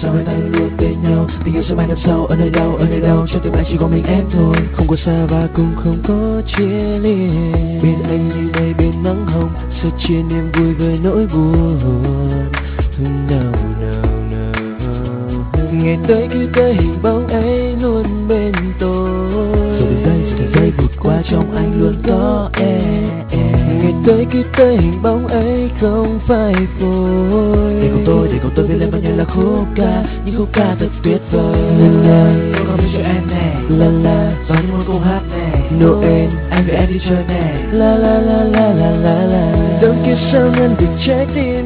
sao hai ta luôn bên nhau. Tình yêu sẽ mãi nằm sâu ở nơi đâu cho tương lai chỉ có mình em thôi. Không có xa và cũng không có chia ly. Bên anh như đây bên nắng hồng, sẻ chia niềm vui với nỗi buồn. No. Ngày tới cứ tới hình bóng ấy luôn bên tôi. Rồi từng giây vụt qua trong anh luôn có em. Ngày tới cứ tới hình bóng ấy không phải vội. Để cùng tôi viết lên bao nhiêu là khúc ca, những khúc ca thật tuyệt vời. Tôi còn viết cho em nè, la và những món cùng hát nè. Noel anh với em đi chơi nè, la. Đôi kia sao ngăn được trái tim